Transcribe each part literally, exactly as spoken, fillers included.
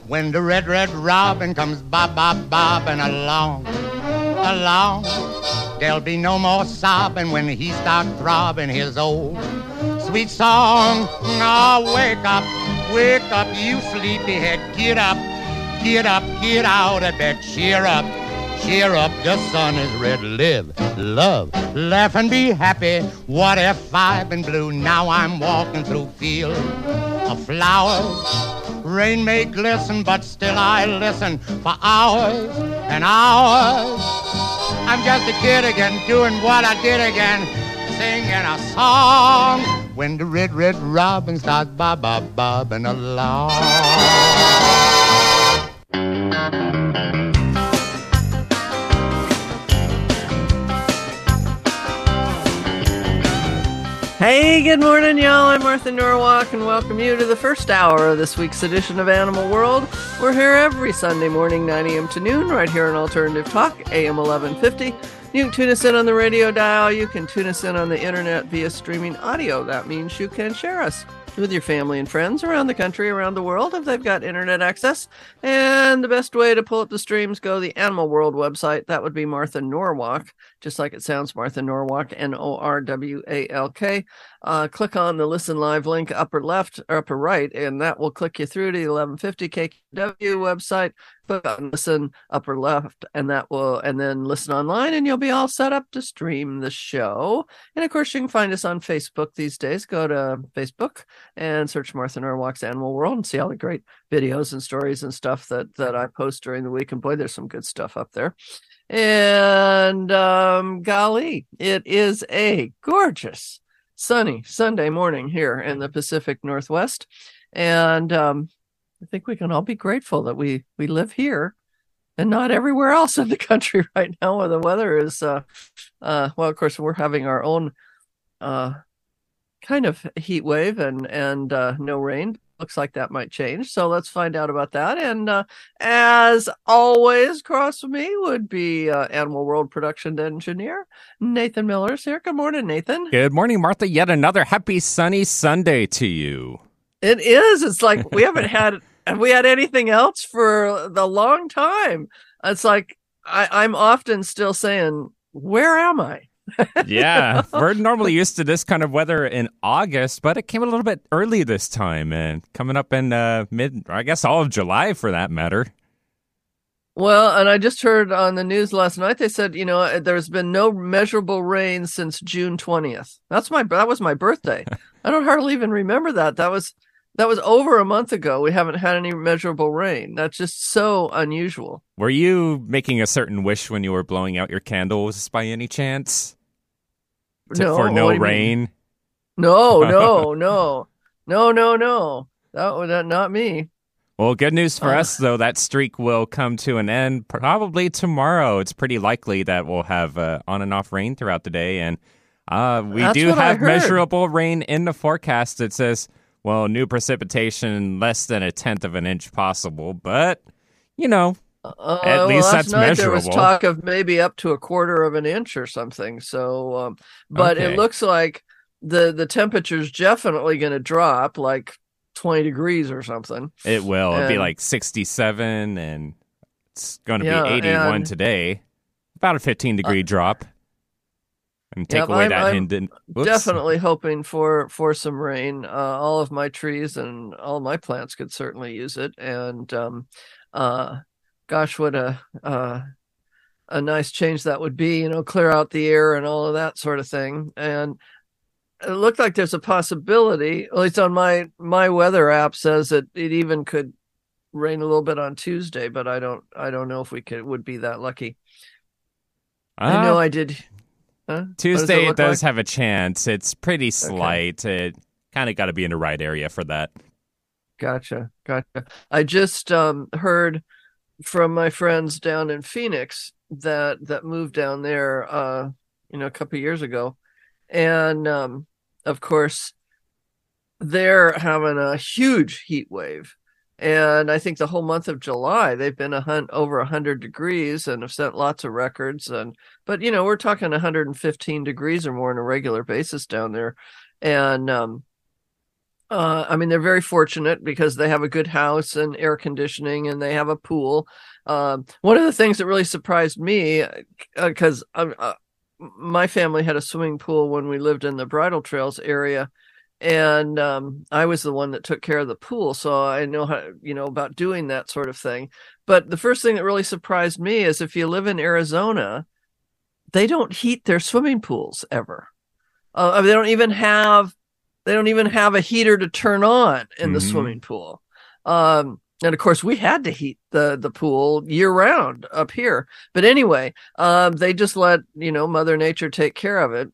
When the red, red robin comes bob, bob, bobbing along, along, there'll be no more sobbing when he starts throbbing his old sweet song. Oh, wake up, wake up, you sleepyhead, get up, get up, get out of bed, cheer up, cheer up, the sun is red, live, love, laugh and be happy. What if I've been blue? Now I'm walking through fields of flowers. Rain may glisten, but still I listen for hours and hours. I'm just a kid again, doing what I did again, singing a song. When the red, red robin starts bob, bob, bobbing along. Hey, good morning, y'all. I'm Martha Norwalk, and welcome you to the first hour of this week's edition of Animal World. We're here every Sunday morning, nine a.m. to noon, right here on Alternative Talk, A M eleven fifty. You can tune us in on the radio dial. You can tune us in on the internet via streaming audio. That means you can share us with your family and friends around the country, around the world, if they've got internet access. And the best way to pull up the streams, go to the Animal World website. That would be Martha Norwalk, just like it sounds, Martha Norwalk, N O R W A L K. Uh, click on the Listen Live link, upper left or upper right, and that will click you through to the eleven fifty K K W website. Click on Listen, upper left, and that will, and then listen online, and you'll be all set up to stream the show. And of course, you can find us on Facebook these days. Go to Facebook and search Martha Norwalk's Animal World and see all the great videos and stories and stuff that that I post during the week. And boy, there's some good stuff up there. And um, golly, it is a gorgeous sunny Sunday morning here in the Pacific Northwest. And um, I think we can all be grateful that we, we live here and not everywhere else in the country right now where the weather is, uh, uh, well, of course, we're having our own uh, kind of heat wave and, and uh, no rain. Looks like that might change. So let's find out about that. And uh, as always, across from me would be uh, Animal World production engineer Nathan Miller's here. Good morning, Nathan. Good morning, Martha. Yet another happy sunny Sunday to you. It is. It's like we haven't had, have we had anything else for the long time? It's like I, I'm often still saying, where am I? Yeah, we're normally used to this kind of weather in August, but it came a little bit early this time and coming up in uh, mid, I guess all of July for that matter. Well, and I just heard on the news last night, they said, you know, there's been no measurable rain since June twentieth. That's my, that was my birthday. I don't hardly even remember that. That was, that was over a month ago. We haven't had any measurable rain. That's just so unusual. Were you making a certain wish when you were blowing out your candles by any chance? To, no, for no rain? No, no, no, no, no, no. That was that, not me. Well, good news for uh, us, though. That streak will come to an end probably tomorrow. It's pretty likely that we'll have uh, on and off rain throughout the day. And uh, we do have measurable rain in the forecast. It says, well, new precipitation less than a tenth of an inch possible. But, you know, Uh, At least well, that's last night measurable. There was talk of maybe up to a quarter of an inch or something. So, um, but Okay. it looks like the the temperature's definitely going to drop like twenty degrees or something. It will. It'll be And- like sixty-seven, and it's going to Yeah, be eighty-one and- today. About a fifteen degree Uh, drop. And take Yep, away I'm- that I'm hint. and- whoops. Definitely hoping for for some rain. Uh, all of my trees and all my plants could certainly use it. And um, uh, gosh, what a uh, a nice change that would be. You know, clear out the air and all of that sort of thing. And it looked like there's a possibility, at least on my my weather app says that it even could rain a little bit on Tuesday, but I don't I don't know if we could would be that lucky. I know Uh, I did. Huh? What does Tuesday it, look does like? have a chance. It's pretty slight. It kind of got to be in the right area for that. Gotcha, gotcha. I just um, heard from my friends down in Phoenix that that moved down there, uh, you know, a couple of years ago, and um, of course, they're having a huge heat wave. And I think the whole month of July, they've been a hun- over one hundred degrees and have set lots of records. And but, you know, we're talking one hundred fifteen degrees or more on a regular basis down there. And um, Uh, I mean, they're very fortunate because they have a good house and air conditioning, and they have a pool. Um, one of the things that really surprised me, because uh, uh, my family had a swimming pool when we lived in the Bridle Trails area, and um, I was the one that took care of the pool, so I know how, you know, about doing that sort of thing. But the first thing that really surprised me is if you live in Arizona, they don't heat their swimming pools ever. Uh, I mean, they don't even have they don't even have a heater to turn on in mm-hmm. the swimming pool. Um, and of course, we had to heat the the pool year round up here. But anyway, um, they just let you know Mother Nature take care of it,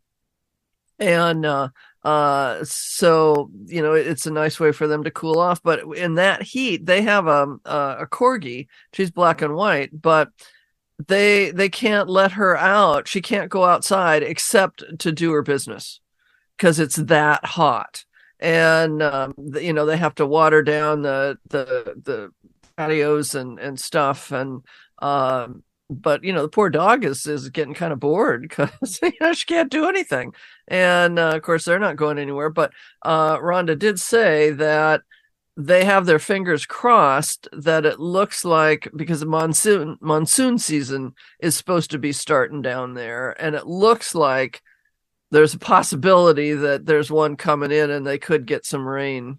and uh, uh, so you know it's a nice way for them to cool off. But in that heat, they have a a, a corgi. She's black and white, but they they can't let her out. She can't go outside except to do her business because it's that hot. And um, you know they have to water down the the the patios and and stuff. And um, but you know the poor dog is is getting kind of bored because you know she can't do anything. And uh, of course they're not going anywhere. But uh, Rhonda did say that they have their fingers crossed that it looks like, because the monsoon monsoon season is supposed to be starting down there, and it looks like there's a possibility that there's one coming in and they could get some rain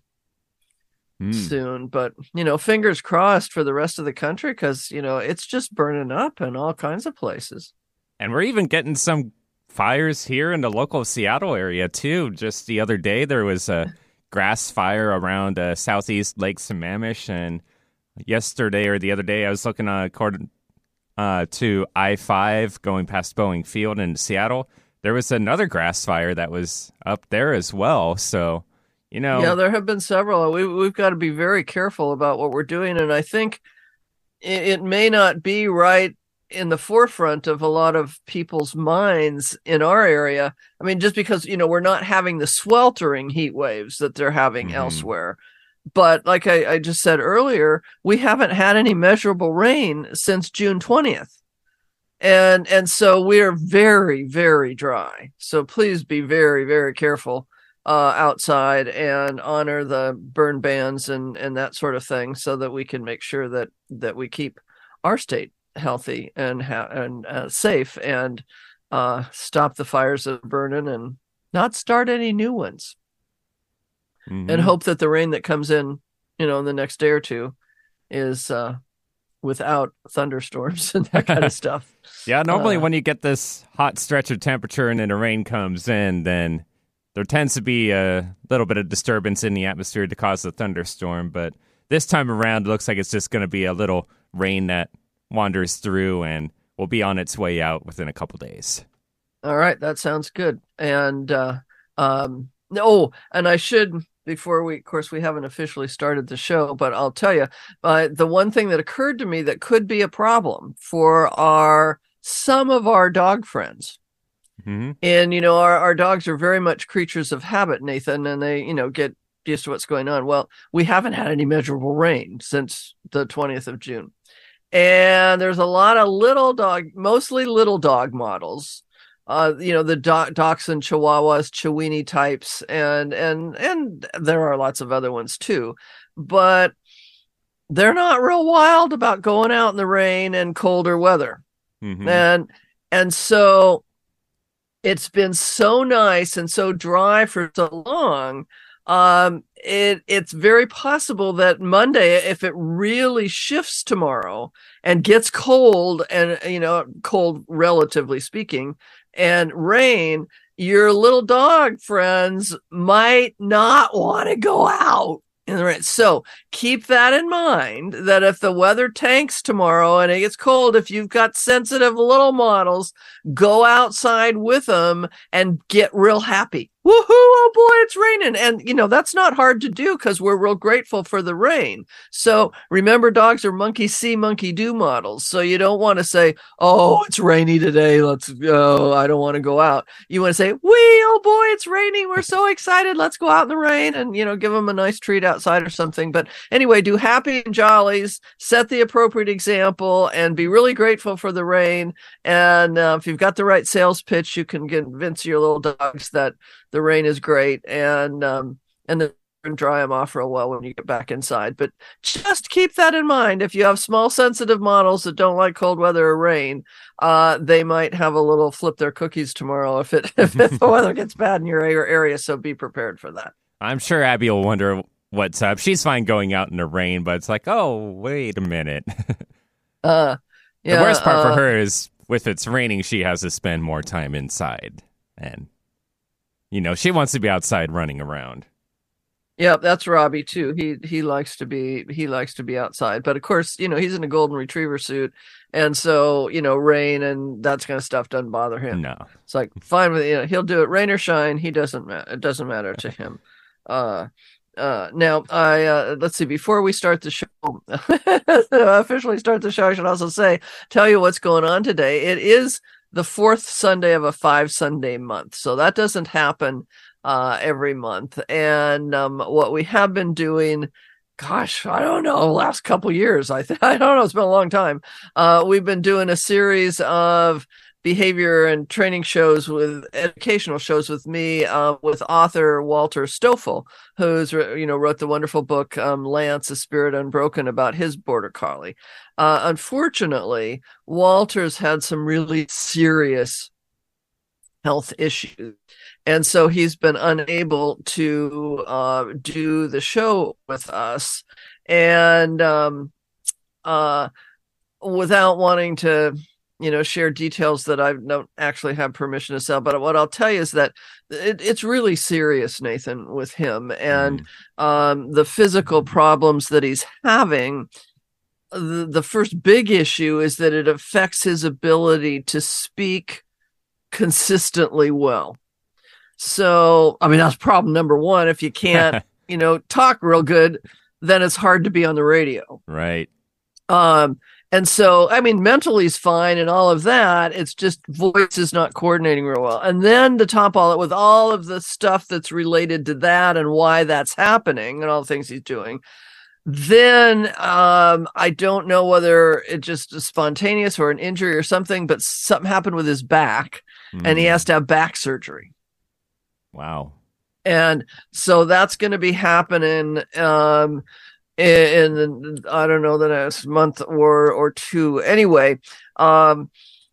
mm. soon. But, you know, fingers crossed for the rest of the country, because, you know, it's just burning up in all kinds of places. And we're even getting some fires here in the local Seattle area, too. Just the other day, there was a grass fire around uh, southeast Lake Sammamish, and yesterday or the other day I was looking uh, according uh, to I five going past Boeing Field in Seattle. There was another grass fire that was up there as well. So, you know, yeah, there have been several. We, we've got to be very careful about what we're doing, and I think it, it may not be right in the forefront of a lot of people's minds in our area. I mean, just because, you know, we're not having the sweltering heat waves that they're having mm-hmm. elsewhere. But like I, I just said earlier, we haven't had any measurable rain since June twentieth. And, and so we're very, very dry. So please be very, very careful uh, outside and honor the burn bans and, and that sort of thing, so that we can make sure that, that we keep our state healthy and ha- and uh, safe, and uh, stop the fires that are burning and not start any new ones. Mm-hmm. And hope that the rain that comes in, you know, in the next day or two is uh, without thunderstorms and that kind of stuff. Yeah, normally uh, when you get this hot stretch of temperature and then the rain comes in, then there tends to be a little bit of disturbance in the atmosphere to cause a thunderstorm. But this time around, it looks like it's just going to be a little rain that wanders through and will be on its way out within a couple days. All right, that sounds good. And uh um oh, and I should, before we, of course, we haven't officially started the show, but I'll tell you, uh, the one thing that occurred to me that could be a problem for our some of our dog friends. Mm-hmm. And you know, our, our dogs are very much creatures of habit, Nathan, and they, you know, get used to what's going on. Well, we haven't had any measurable rain since the twentieth of June. And there's a lot of little dog, mostly little dog models, uh, you know, the do- Dachshund, Chihuahuas, Chiweenie types, and and and there are lots of other ones too. But they're not real wild about going out in the rain and colder weather. Mm-hmm. And and so it's been so nice and so dry for so long. Um, it it's very possible that Monday, if it really shifts tomorrow and gets cold, and you know, cold relatively speaking, and rain, your little dog friends might not want to go out in the rain. So keep that in mind, that if the weather tanks tomorrow and it gets cold, if you've got sensitive little models, go outside with them and get real happy. Woohoo! Oh boy, it's raining. And, you know, that's not hard to do because we're real grateful for the rain. So remember, dogs are monkey see, monkey do models. So you don't want to say, oh, it's rainy today, let's go, I don't want to go out. You want to say, wee, oh boy, it's raining, we're so excited, let's go out in the rain, and, you know, give them a nice treat outside or something. But anyway, do happy and jollies, set the appropriate example, and be really grateful for the rain. And uh, if you've got the right sales pitch, you can convince your little dogs that the rain is great, and um, and the and dry them off real well when you get back inside. But just keep that in mind. If you have small sensitive models that don't like cold weather or rain, uh, they might have a little flip their cookies tomorrow if it if, if the weather gets bad in your area. So be prepared for that. I'm sure Abby will wonder what's up. She's fine going out in the rain, but it's like, oh, wait a minute. uh, yeah, the worst part uh, for her is with it's raining, she has to spend more time inside. And, you know, she wants to be outside running around. Yeah, that's Robbie too. He he likes to be he likes to be outside, but of course, you know, he's in a golden retriever suit, and so you know, rain and that kind of stuff doesn't bother him. No, it's like fine with you know, he'll do it rain or shine. He doesn't matter. It doesn't matter to him. Uh, uh, now I uh, let's see. Before we start the show, officially start the show, I should also say tell you what's going on today. It is the fourth Sunday of a five Sunday month, so that doesn't happen uh every month. And um what we have been doing, gosh, I don't know, the last couple years, I think I don't know, it's been a long time. Uh we've been doing a series of behavior and training shows with educational shows with me, uh, with author Walter Stoffel, who's you know wrote the wonderful book um, Lance, A Spirit Unbroken, about his border collie. Uh, unfortunately, Walter's had some really serious health issues, and so he's been unable to uh, do the show with us. And um, uh, without wanting to, you know, share details that I don't actually have permission to sell, but what I'll tell you is that it, it's really serious, Nathan, with him, and mm. um, the physical problems that he's having. The, the first big issue is that it affects his ability to speak consistently well. So, I mean, that's problem number one. If you can't, you know, talk real good, then it's hard to be on the radio. Right. Um, and so, I mean, mentally he's fine and all of that. It's just voice is not coordinating real well. And then to top all it with all of the stuff that's related to that and why that's happening and all the things he's doing. Then um, I don't know whether it just is spontaneous or an injury or something, but something happened with his back mm. and he has to have back surgery. Wow. And so that's going to be happening um, in, in, I don't know, the next month or, or two. Anyway, um,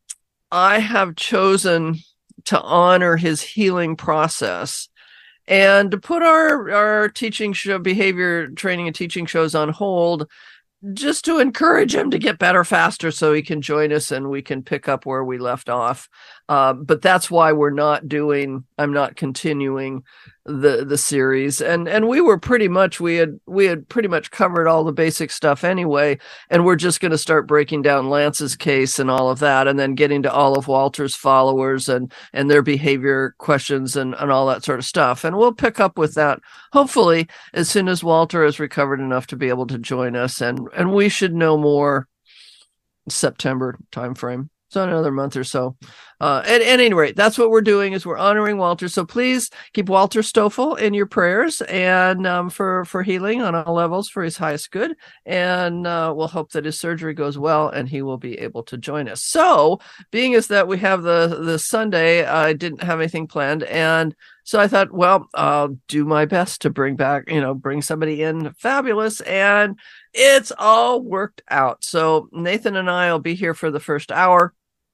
I have chosen to honor his healing process and to put our, our teaching show, behavior training and teaching shows on hold, just to encourage him to get better faster so he can join us and we can pick up where we left off. Uh, but that's why we're not doing, I'm not continuing the the series. And and we were pretty much, we had we had pretty much covered all the basic stuff anyway. And we're just going to start breaking down Lance's case and all of that, and then getting to all of Walter's followers and, and their behavior questions and, and all that sort of stuff. And we'll pick up with that, hopefully, as soon as Walter has recovered enough to be able to join us. And, and we should know more September timeframe. So another month or so. Uh, at, at any rate, that's what we're doing, is we're honoring Walter. So please keep Walter Stoffel in your prayers and um, for, for healing on all levels for his highest good. And uh, we'll hope that his surgery goes well and he will be able to join us. So being as that we have the, the Sunday, I didn't have anything planned. And so I thought, well, I'll do my best to bring back, you know, bring somebody in fabulous. And it's all worked out. So Nathan and I will be here for the first hour.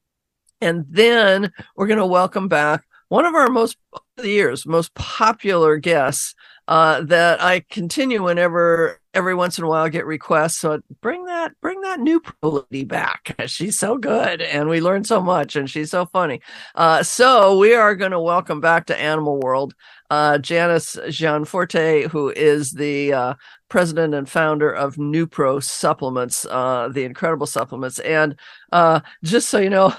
And then we're going to welcome back one of our most, of the years, most popular guests uh, that I continue whenever, every once in a while, I get requests. So bring that, bring that new pro lady back. She's so good, and we learn so much, and she's so funny. Uh, so we are going to welcome back to Animal World uh, Janice Gianforte, who is the uh, president and founder of Nupro Supplements, uh, the incredible supplements. And uh, just so you know,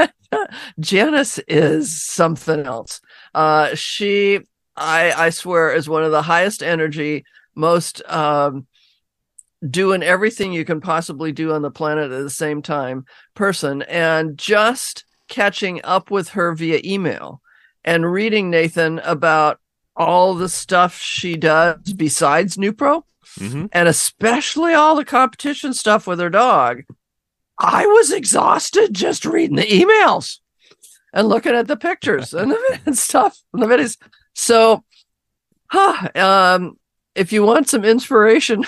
Janice is something else. Uh, she, I, I swear, is one of the highest energy, most um, doing everything you can possibly do on the planet at the same time person. And just catching up with her via email and reading, Nathan, about all the stuff she does besides Nupro, mm-hmm. and especially all the competition stuff with her dog. I was exhausted just reading the emails and looking at the pictures and the and stuff and the videos. So, huh, um, if you want some inspiration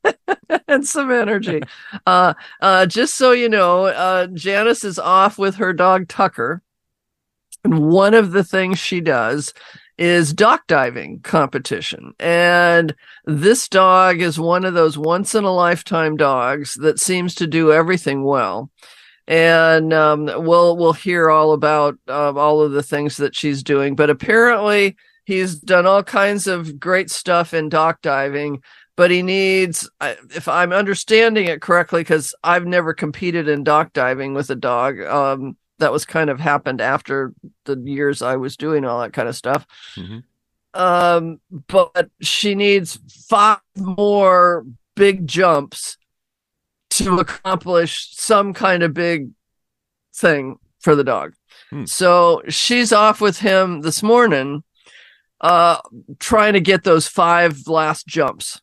and some energy, uh, uh, just so you know, uh, Janice is off with her dog Tucker. And one of the things she does is dock diving competition. And this dog is one of those once in a lifetime dogs that seems to do everything well. And um, we'll we'll hear all about uh, all of the things that she's doing. But apparently he's done all kinds of great stuff in dock diving, but he needs, if I'm understanding it correctly, because I've never competed in dock diving with a dog. Um, that was kind of happened after the years I was doing all that kind of stuff. Mm-hmm. Um, but she needs five more big jumps to accomplish some kind of big thing for the dog. Hmm. So she's off with him this morning, uh, trying to get those five last jumps.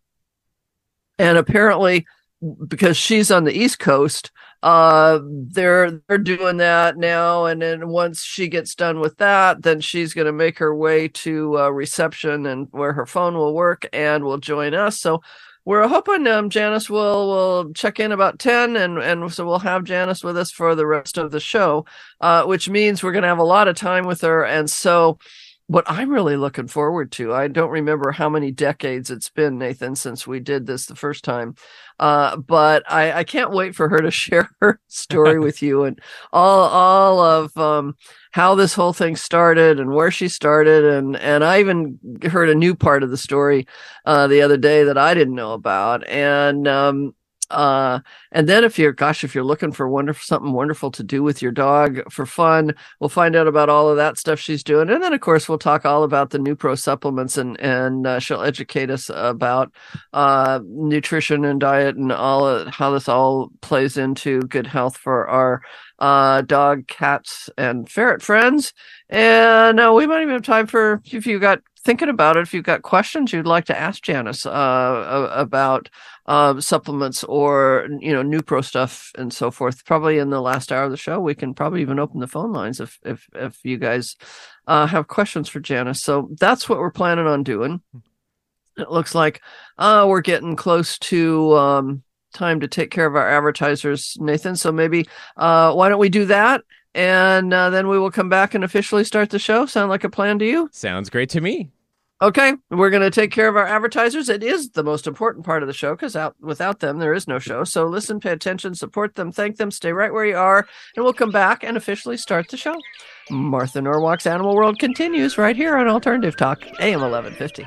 And apparently, because she's on the East Coast, uh, they're they're doing that now. And then once she gets done with that, then she's going to make her way to uh, reception and where her phone will work and will join us. So we're hoping um, Janice will will check in about ten, and, and so we'll have Janice with us for the rest of the show, uh, which means we're going to have a lot of time with her. And so what I'm really looking forward to, I don't remember how many decades it's been, Nathan, since we did this the first time, uh, but I, I can't wait for her to share her story with you and all all of um, how this whole thing started and where she started. And, and I even heard a new part of the story uh, the other day that I didn't know about. And um, uh, and then if you're, gosh, if you're looking for wonderful, something wonderful to do with your dog for fun, we'll find out about all of that stuff she's doing. And then, of course, we'll talk all about the Nupro supplements, and, and uh, she'll educate us about uh, nutrition and diet and all of, how this all plays into good health for our uh, dog, cats, and ferret friends. And uh, we might even have time for, if you got thinking about it, if you've got questions you'd like to ask Janice uh, about uh, supplements or, you know, Nupro stuff and so forth. Probably in the last hour of the show, we can probably even open the phone lines if if if you guys uh, have questions for Janice. So that's what we're planning on doing. It looks like uh, we're getting close to um, time to take care of our advertisers, Nathan. So maybe uh, why don't we do that? And uh, then we will come back and officially start the show. Sound like a plan to you? Sounds great to me. Okay, we're going to take care of our advertisers. It is the most important part of the show because out, without them, there is no show. So listen, pay attention, support them, thank them, stay right where you are, and we'll come back and officially start the show. Martha Norwalk's Animal World continues right here on Alternative Talk, A M eleven fifty.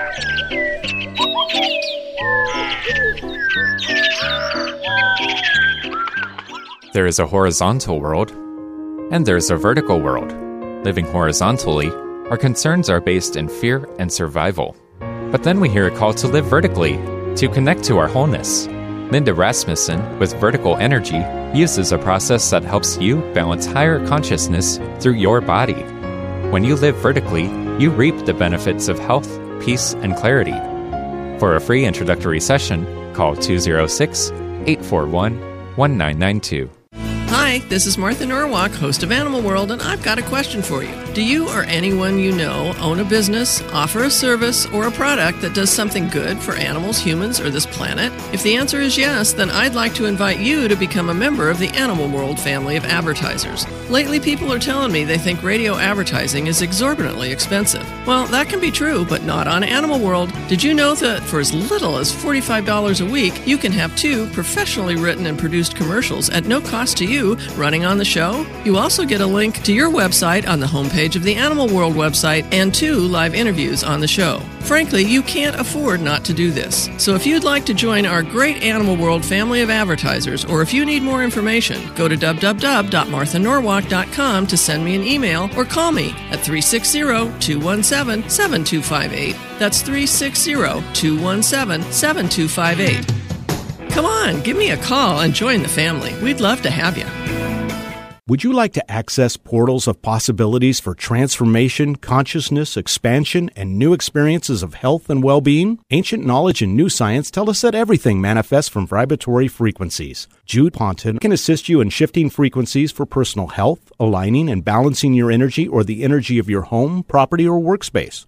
There is a horizontal world, and there's a vertical world. Living horizontally, our concerns are based in fear and survival. But then we hear a call to live vertically, to connect to our wholeness. Linda Rasmussen, with Vertical Energy, uses a process that helps you balance higher consciousness through your body. When you live vertically, you reap the benefits of health, peace, and clarity. For a free introductory session, call two oh six, eight four one, one nine nine two. Hi, this is Martha Norwalk, host of Animal World, and I've got a question for you. Do you or anyone you know own a business, offer a service, or a product that does something good for animals, humans, or this planet? If the answer is yes, then I'd like to invite you to become a member of the Animal World family of advertisers. Lately, people are telling me they think radio advertising is exorbitantly expensive. Well, that can be true, but not on Animal World. Did you know that for as little as forty-five dollars a week, you can have two professionally written and produced commercials at no cost to you running on the show? You also get a link to your website on the homepage of the Animal World website and two live interviews on the show. Frankly, you can't afford not to do this. So if you'd like to join our great Animal World family of advertisers, or if you need more information, go to w w w dot martha norwalk dot com to send me an email or call me at three six zero, two one seven, seven two five eight. That's three six zero, two one seven, seven two five eight. Come on, give me a call and join the family. We'd love to have you. Would you like to access portals of possibilities for transformation, consciousness, expansion, and new experiences of health and well-being? Ancient knowledge and new science tell us that everything manifests from vibratory frequencies. Jude Ponton can assist you in shifting frequencies for personal health, aligning and balancing your energy or the energy of your home, property, or workspace.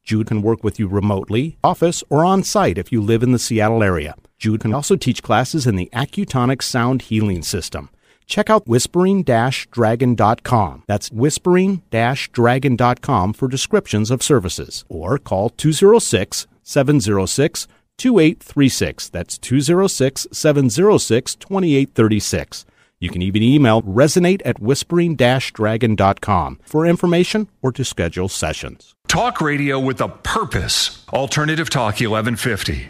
Jude can work with you remotely, office, or on-site if you live in the Seattle area. Jude can also teach classes in the Accutonic Sound Healing System. Check out whispering dash dragon dot com. That's whispering dash dragon dot com for descriptions of services. Or call two oh six, seven oh six, two eight three six. That's two oh six, seven oh six, two eight three six. You can even email resonate at whispering dash dragon dot com for information or to schedule sessions. Talk radio with a purpose. Alternative Talk eleven fifty.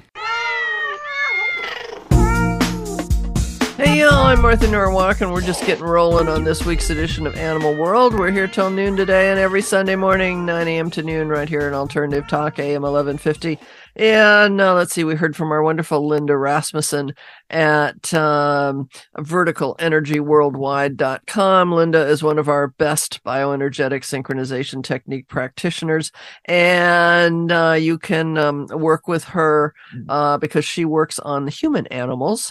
Hey y'all, I'm Martha Norwalk, and we're just getting rolling on this week's edition of Animal World. We're here till noon today, and every Sunday morning, nine a.m. to noon, right here in Alternative Talk, A M eleven fifty. And uh, let's see, we heard from our wonderful Linda Rasmussen at um, vertical energy worldwide dot com. Linda is one of our best bioenergetic synchronization technique practitioners, and uh, you can um, work with her uh, because she works on human animals,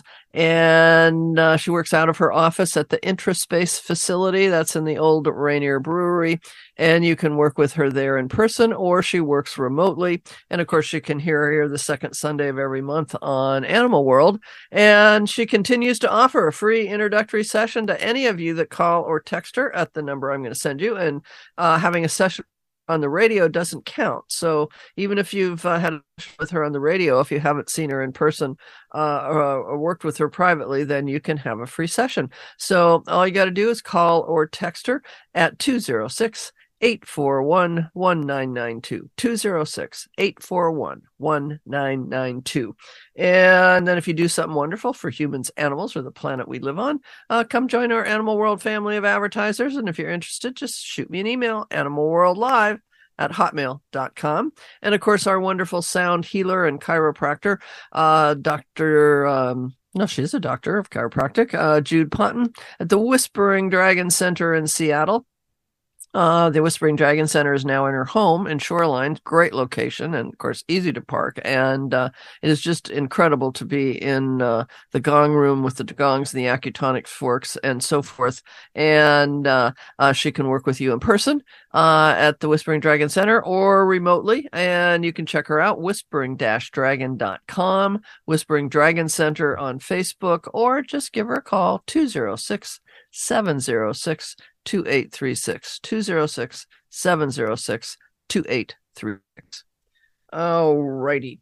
and uh, she works out of her office at the Intraspace facility. That's in the old Rainier Brewery, and you can work with her there in person, or she works remotely. And of course, you can hear her here the second Sunday of every month on Animal World. And she continues to offer a free introductory session to any of you that call or text her at the number I'm going to send you. And uh, having a session on the radio doesn't count. So even if you've uh, had a session with her on the radio, if you haven't seen her in person uh, or, or worked with her privately, then you can have a free session. So all you got to do is call or text her at two oh six, eight four one, one nine nine two, two oh six, eight four one, one nine nine two. And then if you do something wonderful for humans, animals, or the planet we live on, uh, come join our Animal World family of advertisers. And if you're interested, just shoot me an email, animalworldlive at hotmail dot com. And of course, our wonderful sound healer and chiropractor, uh, Doctor Um, no, she's a doctor of chiropractic, uh, Jude Ponton at the Whispering Dragon Center in Seattle. Uh, the Whispering Dragon Center is now in her home in Shoreline. Great location, and of course, easy to park. And uh, it is just incredible to be in uh, the gong room with the gongs and the acutonic forks and so forth. And uh, uh, she can work with you in person uh, at the Whispering Dragon Center or remotely. And you can check her out, whispering dash dragon dot com, Whispering Dragon Center on Facebook, or just give her a call, two oh six, seven oh six, two eight three six, two oh six, seven oh six, two eight three six. All righty.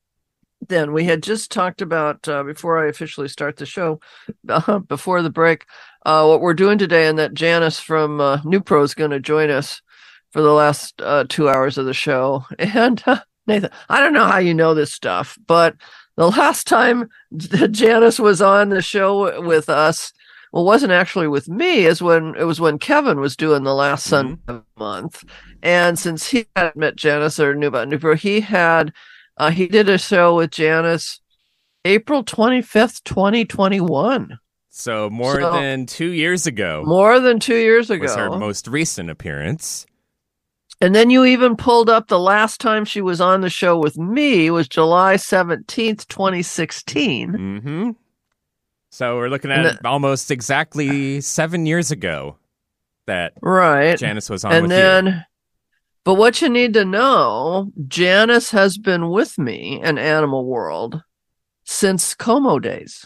Then we had just talked about, uh, before I officially start the show, uh, before the break, uh, what we're doing today, and that Janice from uh, NewPro is going to join us for the last uh, two hours of the show. And uh, Nathan, I don't know how you know this stuff, but the last time Janice was on the show with us, well, it wasn't actually with me, is when it was when Kevin was doing the last Sunday mm-hmm. of the month. And since he hadn't met Janice or knew about NewPro, he had uh, he did a show with Janice April twenty-fifth, twenty twenty-one. So more so, than two years ago. More than two years ago. Was her most recent appearance. And then you even pulled up the last time she was on the show with me was July seventeenth, twenty sixteen. Mm-hmm. So we're looking at the, almost exactly seven years ago that right. Janice was on and with then, you. But what you need to know, Janice has been with me in Animal World since Como days.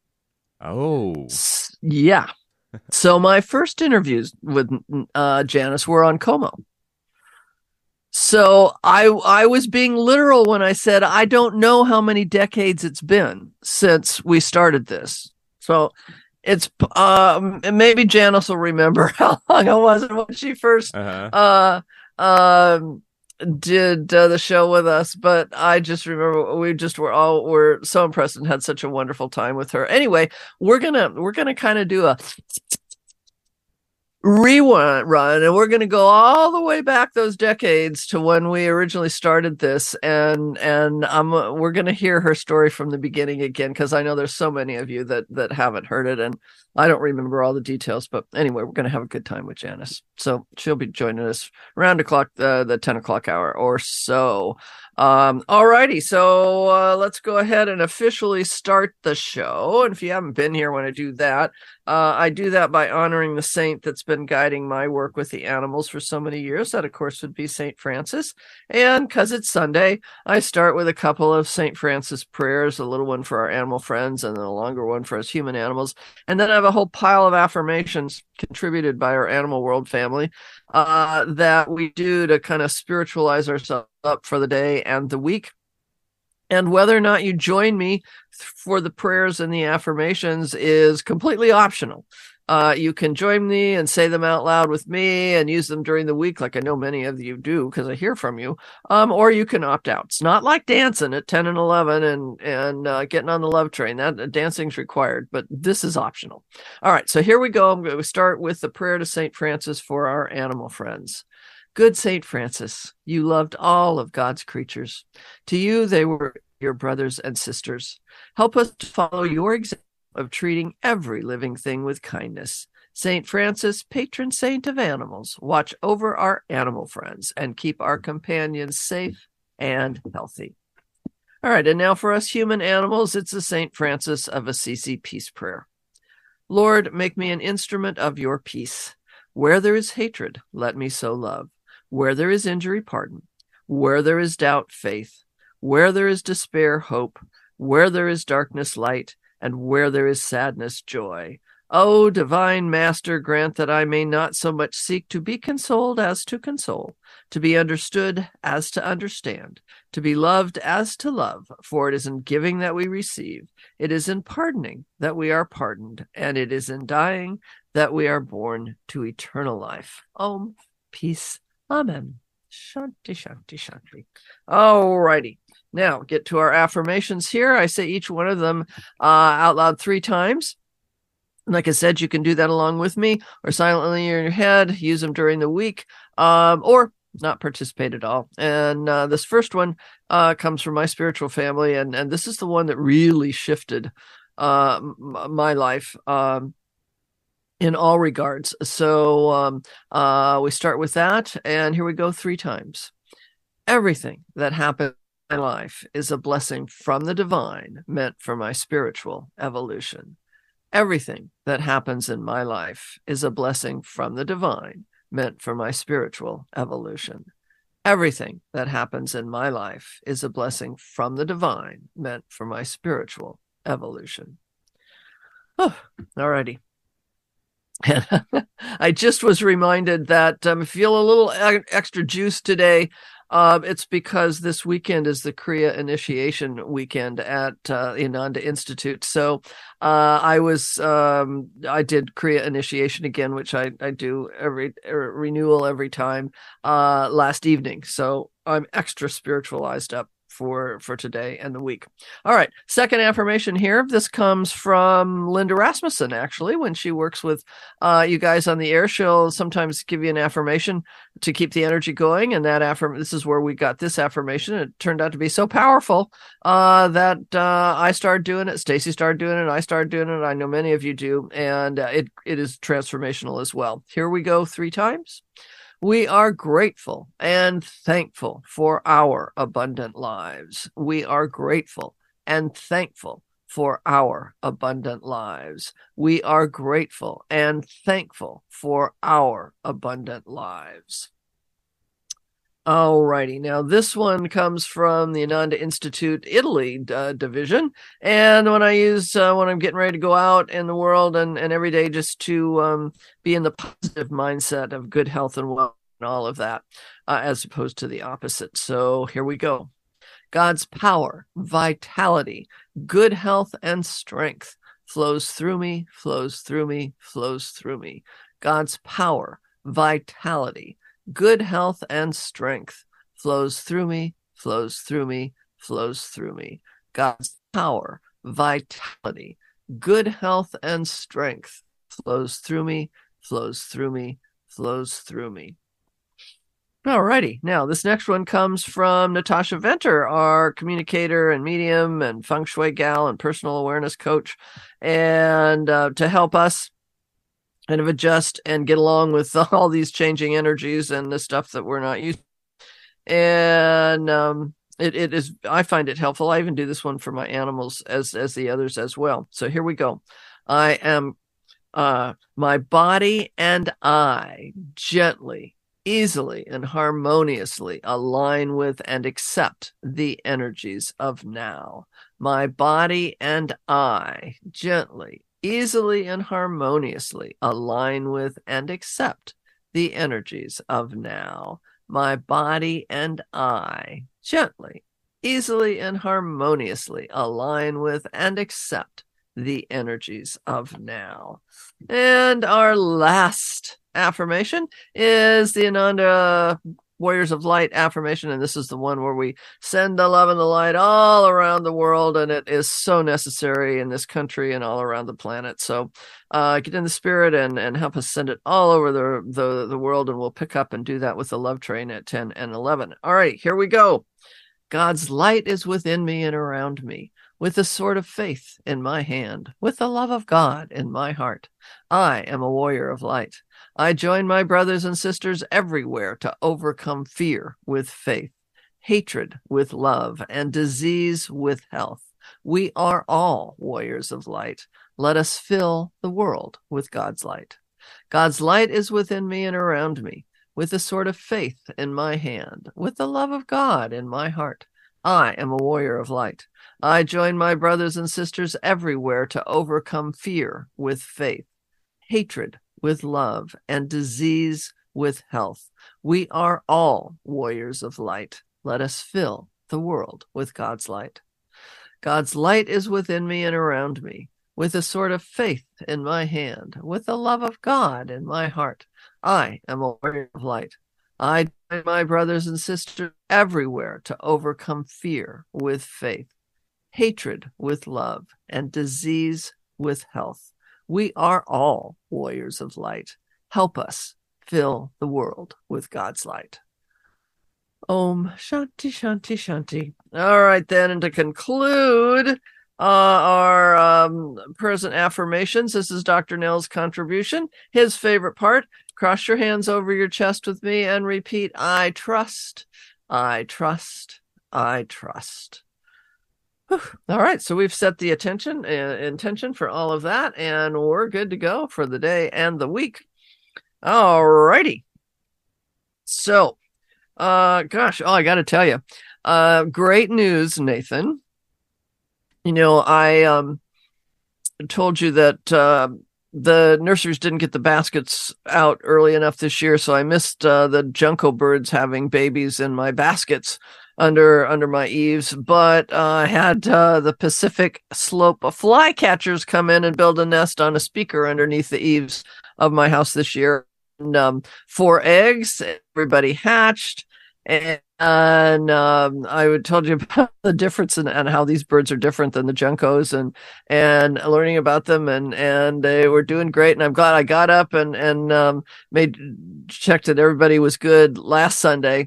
Oh. S- yeah. So my first interviews with uh, Janice were on Como. So I I was being literal when I said I don't know how many decades it's been since we started this. So it's um maybe Janice will remember how long it was when she first uh-huh. uh um did uh, the show with us. But I just remember we just were all were so impressed and had such a wonderful time with her. Anyway, we're gonna we're gonna kind of do a rewind run, and we're going to go all the way back those decades to when we originally started this, and and um we're going to hear her story from the beginning again, because I know there's so many of you that that haven't heard it, and I don't remember all the details. But anyway, we're going to have a good time with Janice, so she'll be joining us around o'clock uh, the ten o'clock hour or so. Um, all righty, so uh, let's go ahead and officially start the show. And if you haven't been here when I do that, uh, I do that by honoring the saint that's been guiding my work with the animals for so many years. That, of course, would be Saint Francis. And because it's Sunday, I start with a couple of Saint Francis prayers, a little one for our animal friends and then a longer one for us human animals. And then I have a whole pile of affirmations contributed by our Animal World family uh, that we do to kind of spiritualize ourselves up for the day and the week. And whether or not you join me for the prayers and the affirmations is completely optional. Uh, you can join me and say them out loud with me and use them during the week, like I know many of you do because I hear from you. Um, or you can opt out. It's not like dancing at ten and eleven and and uh, getting on the love train. That uh, dancing's required, but this is optional. All right, so here we go. I'm going to start with the prayer to Saint Francis for our animal friends. Good Saint Francis, you loved all of God's creatures. To you, they were your brothers and sisters. Help us to follow your example of treating every living thing with kindness. Saint Francis, patron saint of animals, watch over our animal friends and keep our companions safe and healthy. All right, and now for us human animals, it's the Saint Francis of Assisi peace prayer. Lord, make me an instrument of your peace. Where there is hatred, let me sow love. Where there is injury, pardon. Where there is doubt, faith. Where there is despair, hope. Where there is darkness, light. And where there is sadness, joy. O divine Master, grant that I may not so much seek to be consoled as to console, to be understood as to understand, to be loved as to love, for it is in giving that we receive, it is in pardoning that we are pardoned, and it is in dying that we are born to eternal life. Om, peace, amen. Shanti, shanti, shanti. All righty. Now, get to our affirmations here. I say each one of them uh, out loud three times. Like I said, you can do that along with me or silently in your head, use them during the week, um, or not participate at all. And uh, this first one uh, comes from my spiritual family, and, and this is the one that really shifted uh, m- my life um, in all regards. So um, uh, we start with that, and here we go three times. Everything that happened in my life is a blessing from the divine, meant for my spiritual evolution. Everything that happens in my life is a blessing from the divine, meant for my spiritual evolution. Everything that happens in my life is a blessing from the divine, meant for my spiritual evolution. Oh, alrighty. I just was reminded that um, I feel a little e- extra juice today. Uh, it's because this weekend is the Kriya initiation weekend at uh, Ananda Institute. So uh, I was, um, I did Kriya initiation again, which I, I do every er, renewal every time uh, last evening. So I'm extra spiritualized up for for today and the week. All right, second affirmation here. This comes from Linda Rasmussen, actually. When she works with uh, you guys on the air, she'll sometimes give you an affirmation to keep the energy going. And that affirm this is where we got this affirmation. It turned out to be so powerful uh, that uh, I started doing it. Stacy started doing it. I started doing it. I know many of you do. And uh, it it is transformational as well. Here we go three times. We are grateful and thankful for our abundant lives. We are grateful and thankful for our abundant lives. We are grateful and thankful for our abundant lives. All righty. Now, this one comes from the Ananda Institute Italy uh, division. And when I use, uh, when I'm getting ready to go out in the world and, and every day just to um, be in the positive mindset of good health and wealth and all of that, uh, as opposed to the opposite. So here we go. God's power, vitality, good health, and strength flows through me, flows through me, flows through me. God's power, vitality, good health, and strength flows through me, flows through me, flows through me. God's power, vitality, good health, and strength flows through me, flows through me, flows through me. All righty. Now, this next one comes from Natasha Venter, our communicator and medium and feng shui gal and personal awareness coach, and uh, to help us kind of adjust and get along with all these changing energies and the stuff that we're not used to. And um, it, it is, I find it helpful. I even do this one for my animals as, as the others as well. So here we go. I am Uh, my body and I gently, easily, and harmoniously align with and accept the energies of now. My body and I gently, easily, and harmoniously align with and accept the energies of now. My body and I gently, easily, and harmoniously align with and accept the energies of now. And our last affirmation is the Ananda Warriors of Light affirmation, and this is the one where we send the love and the light all around the world, and it is so necessary in this country and all around the planet. So uh, get in the spirit and, and help us send it all over the, the, the world, and we'll pick up and do that with the love train at ten and eleven. All right, here we go. God's light is within me and around me, with the sword of faith in my hand, with the love of God in my heart. I am a warrior of light. I join my brothers and sisters everywhere to overcome fear with faith, hatred with love, and disease with health. We are all warriors of light. Let us fill the world with God's light. God's light is within me and around me, with the sword of faith in my hand, with the love of God in my heart. I am a warrior of light. I join my brothers and sisters everywhere to overcome fear with faith, hatred with love, and disease with health. We are all warriors of light. Let us fill the world with God's light. God's light is within me and around me, with the sword of faith in my hand, with the love of God in my heart. I am a warrior of light. I join my brothers and sisters everywhere to overcome fear with faith, hatred with love, and disease with health. We are all warriors of light. Help us fill the world with God's light. Om Shanti Shanti Shanti. All right, then, and to conclude uh, our um, present affirmations, this is Doctor Nell's contribution. His favorite part: cross your hands over your chest with me and repeat, I trust, I trust, I trust. Whew. All right, so we've set the attention, uh, intention for all of that, and we're good to go for the day and the week. All righty. So, uh, gosh, oh, I got to tell you, uh, great news, Nathan. You know, I um, told you that uh, the nurseries didn't get the baskets out early enough this year, so I missed uh, the Junco birds having babies in my baskets under under my eaves, but uh, I had uh, the Pacific Slope flycatchers come in and build a nest on a speaker underneath the eaves of my house this year. And, um, four eggs, everybody hatched, and, and um, I would told you about the difference in, and how these birds are different than the Juncos, and and learning about them, and and they were doing great. And I'm glad I got up and and um, made checked that everybody was good last Sunday.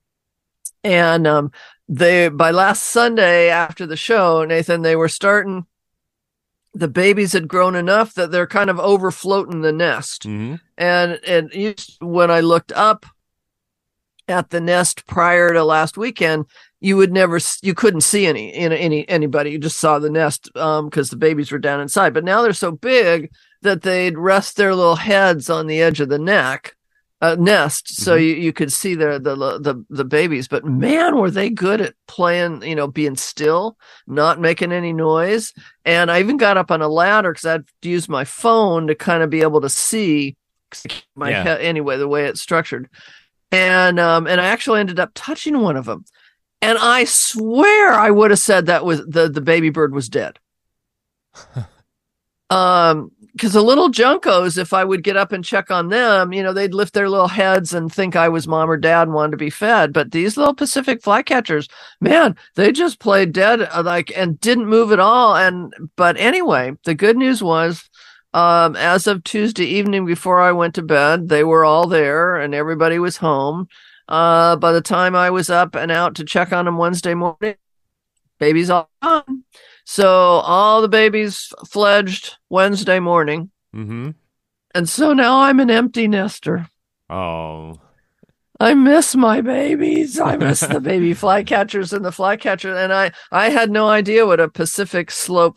And um, they by last Sunday after the show, Nathan, they were starting. The babies had grown enough that they're kind of over floating the nest. Mm-hmm. And and used, when I looked up at the nest prior to last weekend, you would never, you couldn't see any any anybody. You just saw the nest um, because the babies were down inside. But now they're so big that they'd rest their little heads on the edge of the neck. Uh, nest, so mm-hmm. you, you could see the, the the the babies, but man, were they good at playing, you know, being still, not making any noise. And I even got up on a ladder because I had to use my phone to kind of be able to see my yeah. head anyway, the way it's structured. And um and I actually ended up touching one of them, and I swear I would have said that was the the baby bird was dead. um. Because the little Juncos, if I would get up and check on them, you know, they'd lift their little heads and think I was mom or dad and wanted to be fed. But these little Pacific flycatchers, man, they just played dead, like, and didn't move at all. And but anyway, the good news was, um, as of Tuesday evening before I went to bed, they were all there and everybody was home. Uh, by the time I was up and out to check on them Wednesday morning, babies all gone. So all the babies fledged Wednesday morning. Mm-hmm. And so now I'm an empty nester. Oh. I miss my babies. I miss the baby flycatchers and the flycatcher. And I, I had no idea what a Pacific Slope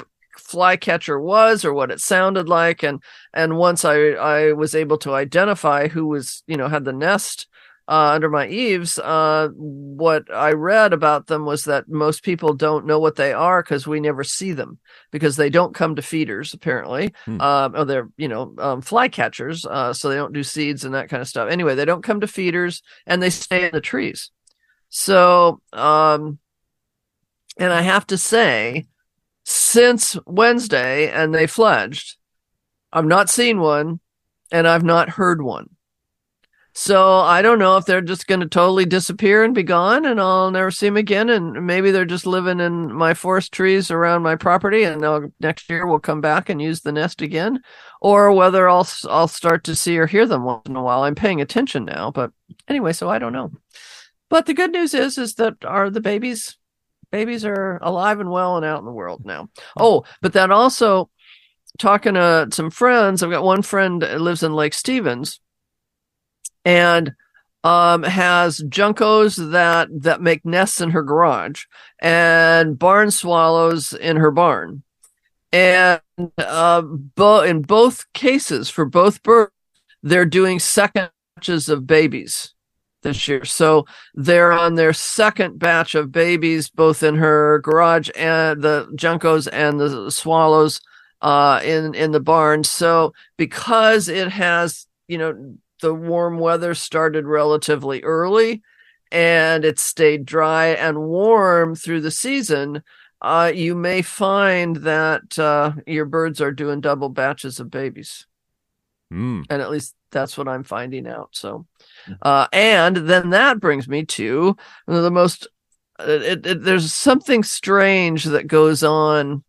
flycatcher was or what it sounded like. And and once I, I was able to identify who was, you know, had the nest uh, under my eaves, uh, what I read about them was that most people don't know what they are because we never see them, because they don't come to feeders, apparently. Hmm. Um, or they're, you know, um, flycatchers, uh, so they don't do seeds and that kind of stuff. Anyway, they don't come to feeders, and they stay in the trees. So, um, and I have to say, since Wednesday, and they fledged, I've not seen one, and I've not heard one. So I don't know if they're just going to totally disappear and be gone, and I'll never see them again. And maybe they're just living in my forest trees around my property, and they'll, next year we'll come back and use the nest again. Or whether I'll I'll start to see or hear them once in a while. I'm paying attention now, but anyway, so I don't know. But the good news is, is that our the babies babies are alive and well and out in the world now. Oh, but then also talking to some friends. I've got one friend that lives in Lake Stevens, and um, has juncos that that make nests in her garage, and barn swallows in her barn. And uh, bo- in both cases, for both birds, they're doing second batches of babies this year. So they're on their second batch of babies, both in her garage, and the juncos and the swallows uh, in, in the barn. So because it has, you know, the warm weather started relatively early and it stayed dry and warm through the season, uh, you may find that uh, your birds are doing double batches of babies. Mm. And at least that's what I'm finding out. So, uh, and then that brings me to the most, it, it, there's something strange that goes on,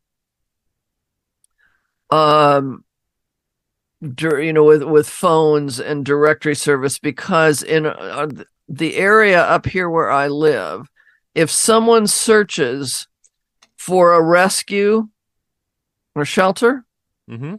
um, you know, with, with phones and directory service, because in uh, the area up here where I live, if someone searches for a rescue or shelter, mm-hmm.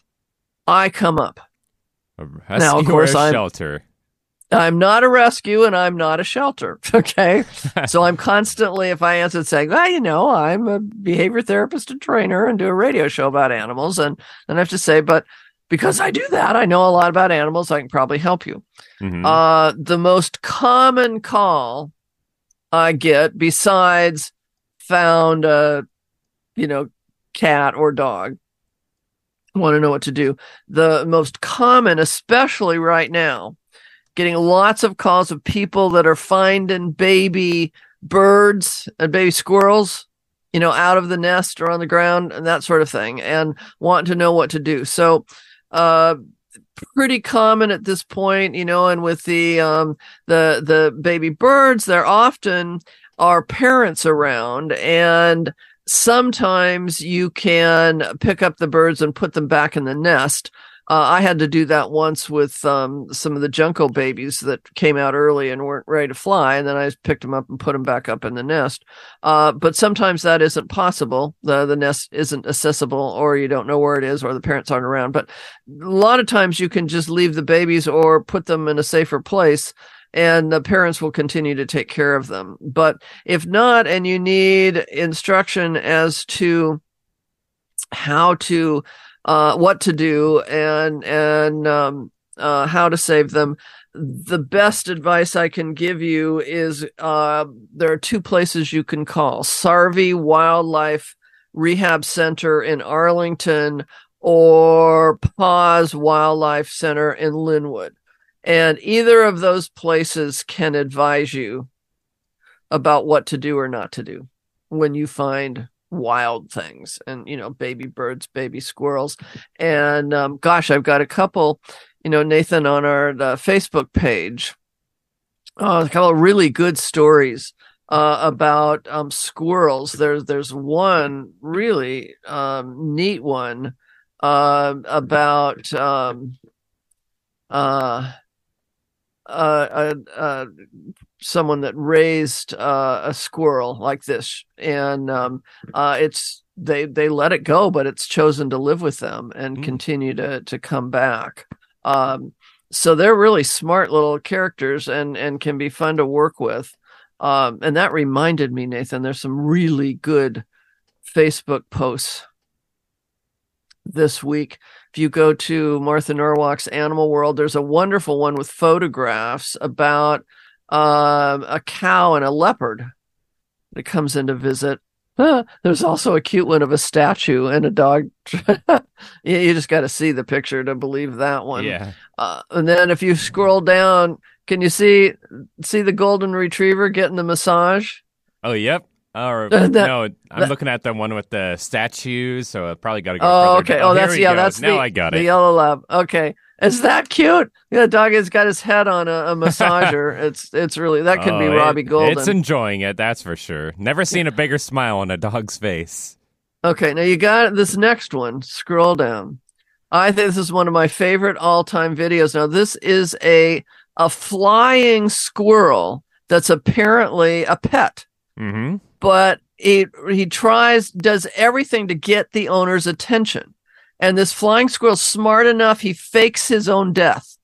I come up. A rescue now, of course, or a I'm, shelter? I'm not a rescue and I'm not a shelter. Okay. So I'm constantly, if I answer saying, well, you know, I'm a behavior therapist and trainer and do a radio show about animals. And then I have to say, but because I do that, I know a lot about animals. I can probably help you. Mm-hmm. Uh, the most common call I get, besides found a, you know, cat or dog, want to know what to do. The most common, especially right now, getting lots of calls of people that are finding baby birds and baby squirrels, you know, out of the nest or on the ground and that sort of thing, and want to know what to do. So, uh, pretty common at this point, you know, and with the, um, the, the baby birds, there often are parents around, and sometimes you can pick up the birds and put them back in the nest. Uh, I had to do that once with um, some of the junco babies that came out early and weren't ready to fly, and then I picked them up and put them back up in the nest. Uh, but sometimes that isn't possible. The, the nest isn't accessible, or you don't know where it is, or the parents aren't around. But a lot of times you can just leave the babies or put them in a safer place, and the parents will continue to take care of them. But if not, and you need instruction as to how to Uh, what to do and and um, uh, how to save them, the best advice I can give you is uh, there are two places you can call: Sarvey Wildlife Rehab Center in Arlington or Paws Wildlife Center in Linwood. And either of those places can advise you about what to do or not to do when you find wild things, and, you know, baby birds, baby squirrels. And um, gosh, I've got a couple, you know, Nathan, on our the Facebook page, uh, a couple of really good stories uh, about um, squirrels. There's there's one really um, neat one uh, about um, uh, uh, uh, uh, someone that raised uh, a squirrel like this, and um, uh, it's they they let it go, but it's chosen to live with them and mm. continue to to come back. Um, so they're really smart little characters, and and can be fun to work with. Um, and that reminded me, Nathan, there's some really good Facebook posts this week. If you go to Martha Norwalk's Animal World, there's a wonderful one with photographs about uh, a cow and a leopard that comes in to visit. Uh, there's also a cute one of a statue and a dog. you, you just got to see the picture to believe that one. Yeah. Uh, and then if you scroll down, can you see see the golden retriever getting the massage? Oh, yep. Or that, no, I'm that, looking at the one with the statues, so I probably got to go. Oh, further okay. down. Oh, that's yeah. Go. That's now the, I got the it. yellow lab. Okay, is that cute? Yeah, the dog has got his head on a, a massager. it's it's really that could oh, be it, Robbie Golden. It's enjoying it, that's for sure. Never seen a bigger smile on a dog's face. Okay, now you got this next one. Scroll down. I think this is one of my favorite all-time videos. Now this is a a flying squirrel that's apparently a pet, mm-hmm. but he he tries does everything to get the owner's attention. And this flying squirrel's smart enough, he fakes his own death.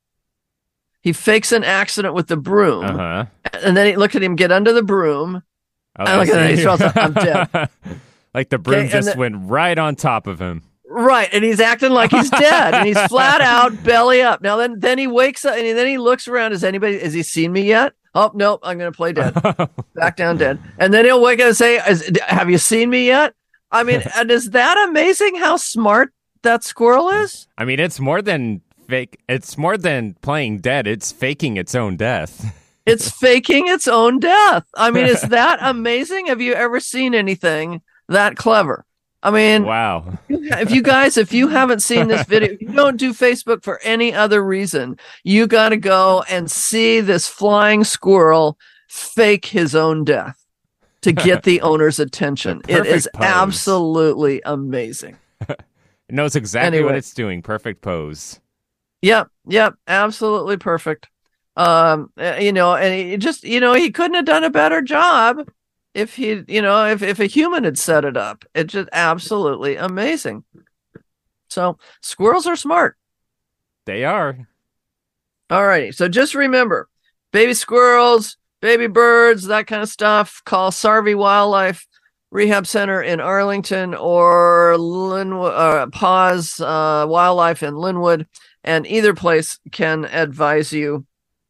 He fakes an accident with the broom. Uh-huh. And then he look at him get under the broom. Oh, and look at that, he throws out, I'm dead. Like the broom okay, just the, went right on top of him. Right, and he's acting like he's dead, and he's flat out, belly up. Now then, then he wakes up, and then he looks around. Has anybody? Has he seen me yet? Oh nope, I'm going to play dead. Back down dead, and then he'll wake up and say, "Have you seen me yet?" I mean, and is that amazing? How smart that squirrel is? I mean, it's more than fake. It's more than playing dead. It's faking its own death. It's faking its own death. I mean, is that amazing? Have you ever seen anything that clever? I mean, wow. If you guys, if you haven't seen this video, if you don't do Facebook for any other reason, you got to go and see this flying squirrel fake his own death to get the owner's attention. It is pose. Absolutely amazing. It knows exactly anyway. what it's doing. Perfect pose. Yep. Yep. Absolutely perfect. Um, you know, and he just, you know, he couldn't have done a better job. If he, you know, if, if a human had set it up. It's just absolutely amazing. So squirrels are smart. They are. All righty. So just remember, baby squirrels, baby birds, that kind of stuff, call Sarvey Wildlife Rehab Center in Arlington or Linwood, uh, Paws uh, Wildlife in Linwood. And either place can advise you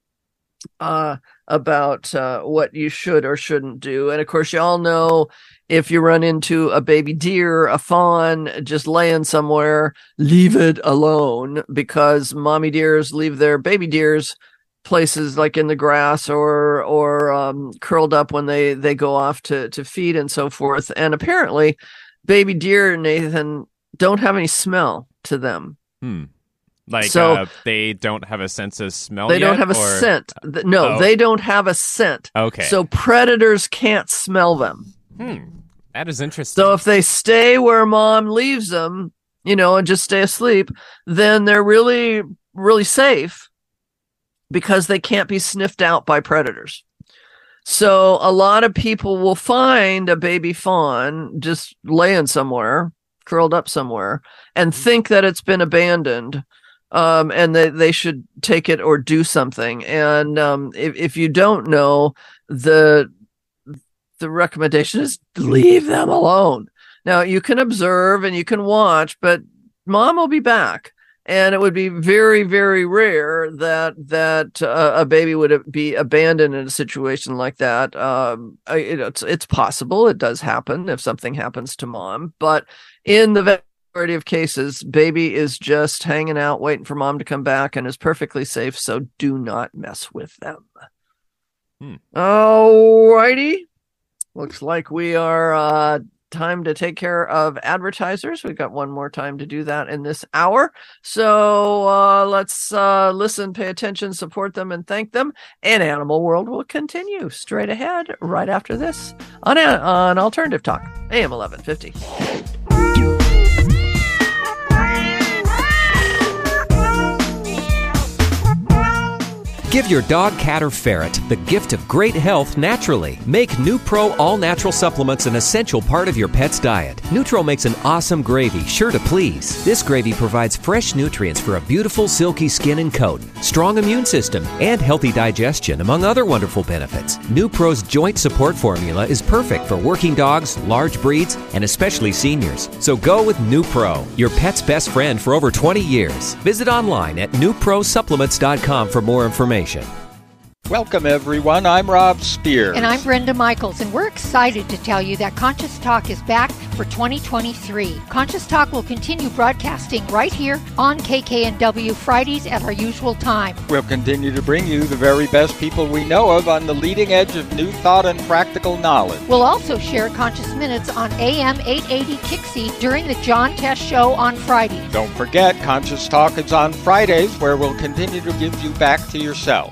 uh, about uh, what you should or shouldn't do. And of course, you all know if you run into a baby deer, a fawn, just laying somewhere, leave it alone, because mommy deers leave their baby deers places like in the grass or or um, curled up when they, they go off to, to feed and so forth. And apparently, baby deer, Nathan, don't have any smell to them. Hmm. Like, so, uh, they don't have a sense of smell They yet, don't have a or... scent. No, oh. they don't have a scent. Okay. So predators can't smell them. Hmm. That is interesting. So if they stay where mom leaves them, you know, and just stay asleep, then they're really, really safe because they can't be sniffed out by predators. So a lot of people will find a baby fawn just laying somewhere, curled up somewhere, and think that it's been abandoned. Um, and they, they should take it or do something. And um, if, if you don't know, the the recommendation is leave them alone. Now, you can observe and you can watch, but mom will be back. And it would be very, very rare that that uh, a baby would be abandoned in a situation like that. Um, it, it's, it's possible. It does happen if something happens to mom. But in the majority of cases, baby is just hanging out, waiting for mom to come back, and is perfectly safe. So do not mess with them. Hmm. All righty. Looks like we are uh, time to take care of advertisers. We've got one more time to do that in this hour. So uh, let's uh, listen, pay attention, support them, and thank them. And Animal World will continue straight ahead right after this on, on Alternative Talk, A M eleven fifty. Give your dog, cat, or ferret the gift of great health naturally. Make NuPro all-natural supplements an essential part of your pet's diet. Nutro makes an awesome gravy sure to please. This gravy provides fresh nutrients for a beautiful, silky skin and coat, strong immune system, and healthy digestion, among other wonderful benefits. NuPro's joint support formula is perfect for working dogs, large breeds, and especially seniors. So go with NuPro, your pet's best friend for over twenty years. Visit online at new pro supplements dot com for more information. Welcome, everyone. I'm Rob Spears. And I'm Brenda Michaels, and we're excited to tell you that Conscious Talk is back for twenty twenty-three. Conscious Talk will continue broadcasting right here on K K N W Fridays at our usual time. We'll continue to bring you the very best people we know of on the leading edge of new thought and practical knowledge. We'll also share Conscious Minutes on A M eight eighty Kixie during the John Test Show on Fridays. Don't forget, Conscious Talk is on Fridays, where we'll continue to give you back to yourself.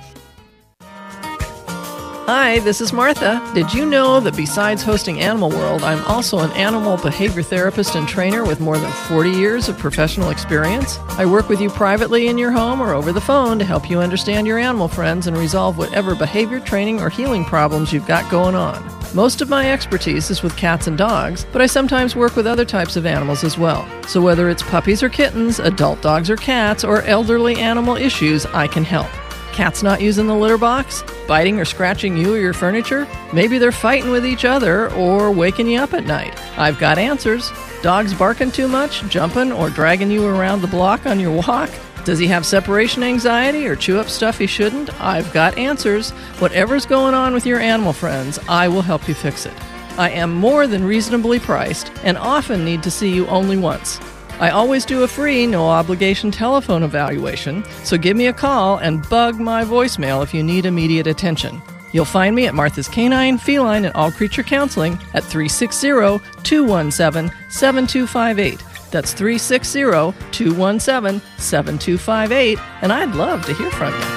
Hi, this is Martha. Did you know that besides hosting Animal World, I'm also an animal behavior therapist and trainer with more than forty years of professional experience? I work with you privately in your home or over the phone to help you understand your animal friends and resolve whatever behavior training or healing problems you've got going on. Most of my expertise is with cats and dogs, but I sometimes work with other types of animals as well. So whether it's puppies or kittens, adult dogs or cats, or elderly animal issues, I can help. Cats not using the litter box? Biting or scratching you or your furniture? Maybe they're fighting with each other or waking you up at night. I've got answers. Dogs barking too much, jumping, or dragging you around the block on your walk? Does he have separation anxiety or chew up stuff he shouldn't? I've got answers. Whatever's going on with your animal friends, I will help you fix it. I am more than reasonably priced and often need to see you only once. I always do a free, no-obligation telephone evaluation, so give me a call and bug my voicemail if you need immediate attention. You'll find me at Martha's Canine, Feline, and All Creature Counseling at three six zero, two one seven, seven two five eight. That's three six zero, two one seven, seven two five eight, and I'd love to hear from you.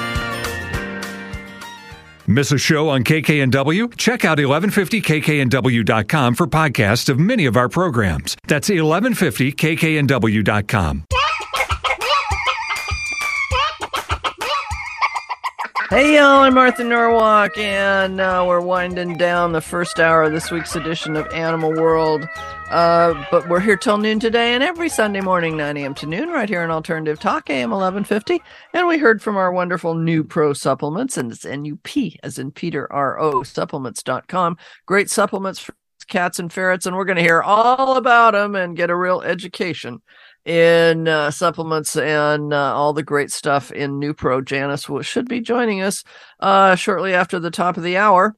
Miss a show on K K N W? Check out eleven fifty K K N W dot com for podcasts of many of our programs. That's eleven fifty K K N W dot com. Hey y'all, I'm Martha Norwalk, and uh, we're winding down the first hour of this week's edition of Animal World. Uh, but we're here till noon today, and every Sunday morning, nine a.m. to noon, right here on Alternative Talk, A M eleven fifty. And we heard from our wonderful NuPro supplements, and it's N U P, as in Peter, R O, supplements dot com. Great supplements for cats and ferrets, and we're going to hear all about them and get a real education in uh, supplements and uh, all the great stuff in NuPro. Janice will, should be joining us uh, shortly after the top of the hour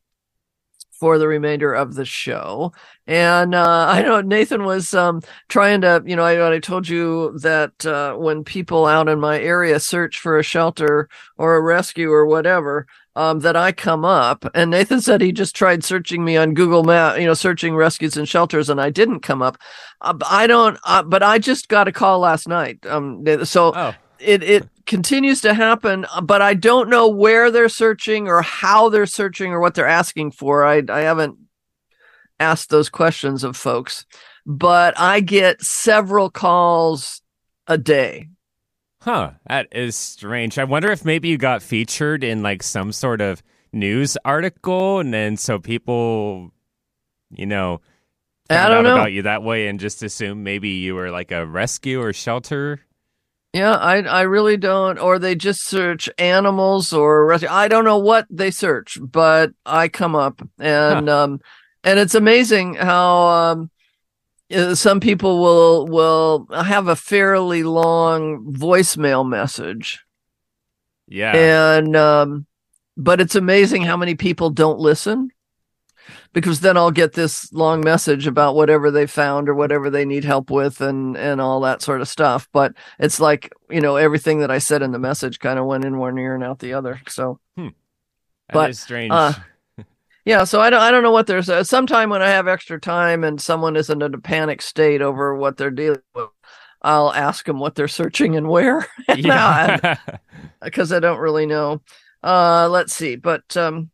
for the remainder of the show. And uh, I know Nathan was um, trying to, you know, I, I told you that uh, when people out in my area search for a shelter or a rescue or whatever, um, that I come up. And Nathan said he just tried searching me on Google Maps, you know, searching rescues and shelters, and I didn't come up. Uh, I don't, uh, but I just got a call last night. Um, so oh. it, it continues to happen, but I don't know where they're searching or how they're searching or what they're asking for. I, I haven't asked those questions of folks, but I get several calls a day. Huh, that is strange. I wonder if maybe you got featured in like some sort of news article, and then so people, you know, found I don't out know about you that way and just assume maybe you were like a rescue or shelter. Yeah, I I really don't. Or they just search animals or rescue. I don't know what they search, but I come up, and huh. um, and it's amazing how um. Some people will will have a fairly long voicemail message. Yeah. And um, but it's amazing how many people don't listen, because then I'll get this long message about whatever they found or whatever they need help with and, and all that sort of stuff. But it's like, you know, everything that I said in the message kind of went in one ear and out the other. So hmm. That but, is strange. Uh, Yeah, so I don't, I don't know what there's uh, sometime when I have extra time and someone isn't in a panic state over what they're dealing with, I'll ask them what they're searching and where. Yeah. Because I don't really know. Uh, let's see. But um,